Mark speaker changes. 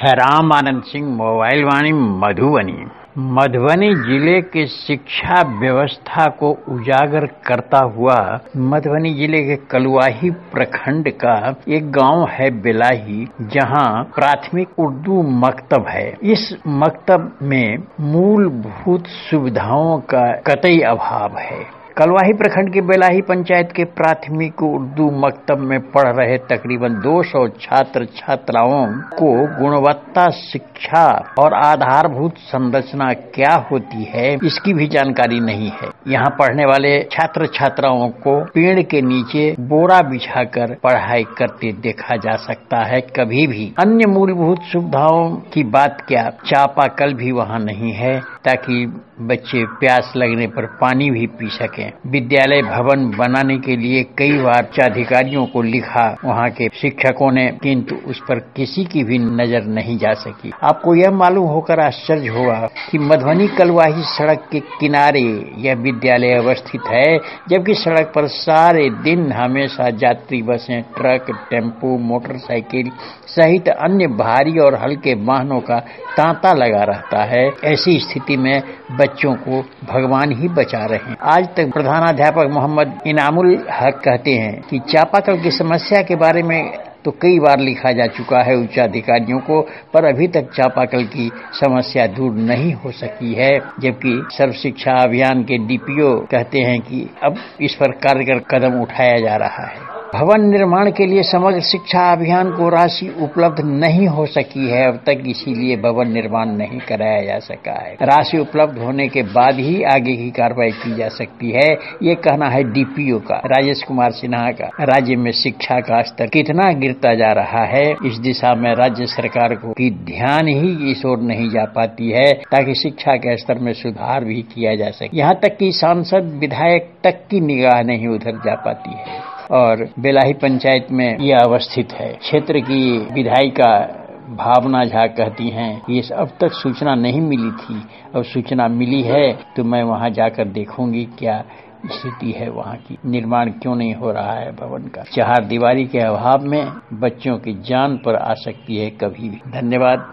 Speaker 1: Ram Anand Singh, mobile Vaani Madhubani. Madhubani जिले के शिक्षा व्यवस्था को उजागर करता हुआ मधुबनी जिले के कलुआही प्रखंड का एक गांव है बेलाही, जहां प्राथमिक उर्दू मकतब है। इस मकतब में मूलभूत सुविधाओं का कतई अभाव है। कलुआही प्रखंड के बेलाही पंचायत के प्राथमिक उर्दू मकतब में पढ़ रहे तकरीबन 200 छात्र छात्राओं को गुणवत्ता शिक्षा और आधारभूत संरचना क्या होती है इसकी भी जानकारी नहीं है। यहाँ पढ़ने वाले छात्र छात्राओं को पेड़ के नीचे बोरा बिछाकर पढ़ाई करते देखा जा सकता है। कभी भी अन्य मूलभूत सुविधाओं की बात क्या, चापाकल भी वहाँ नहीं है ताकि बच्चे प्यास लगने पर पानी भी पी सकें। विद्यालय भवन बनाने के लिए कई बार उच्चाधिकारियों को लिखा वहाँ के शिक्षकों ने, किंतु उस पर किसी की भी नजर नहीं जा सकी। आपको यह मालूम होकर आश्चर्य होगा कि मधुबनी कलुआही सड़क के किनारे यह विद्यालय अवस्थित है, जबकि सड़क पर सारे दिन हमेशा यात्री बसें, ट्रक, टेम्पो, मोटरसाइकिल सहित अन्य भारी और हल्के वाहनों का तांता लगा रहता है। ऐसी स्थिति में बच्चों को भगवान ही बचा रहे हैं। आज तक प्रधानाध्यापक मोहम्मद इनामुल हक कहते हैं कि चापाकल की समस्या के बारे में तो कई बार लिखा जा चुका है उच्चाधिकारियों को, पर अभी तक चापाकल की समस्या दूर नहीं हो सकी है। जबकि सर्व शिक्षा अभियान के डीपीओ कहते हैं कि अब इस पर कारगर कदम उठाया जा रहा है। भवन निर्माण के लिए समग्र शिक्षा अभियान को राशि उपलब्ध नहीं हो सकी है अब तक, इसीलिए भवन निर्माण नहीं कराया जा सका है। राशि उपलब्ध होने के बाद ही आगे की कार्रवाई की जा सकती है, ये कहना है डीपीओ का, राजेश कुमार सिन्हा का। राज्य में शिक्षा का स्तर कितना गिरता जा रहा है, इस दिशा में राज्य सरकार को की ध्यान ही इस ओर नहीं जा पाती है ताकि शिक्षा के स्तर में सुधार भी किया जा सके। यहाँ तक कि सांसद विधायक तक की निगाह नहीं उधर जा पाती है। और बेलाही पंचायत में यह अवस्थित है। क्षेत्र की विधायिका भावना झा कहती हैं कि अब तक सूचना नहीं मिली थी, अब सूचना मिली है तो मैं वहां जाकर देखूंगी क्या स्थिति है वहां की, निर्माण क्यों नहीं हो रहा है भवन का। चार दीवारी के अभाव में बच्चों की जान पर आ सकती है कभी भी। धन्यवाद।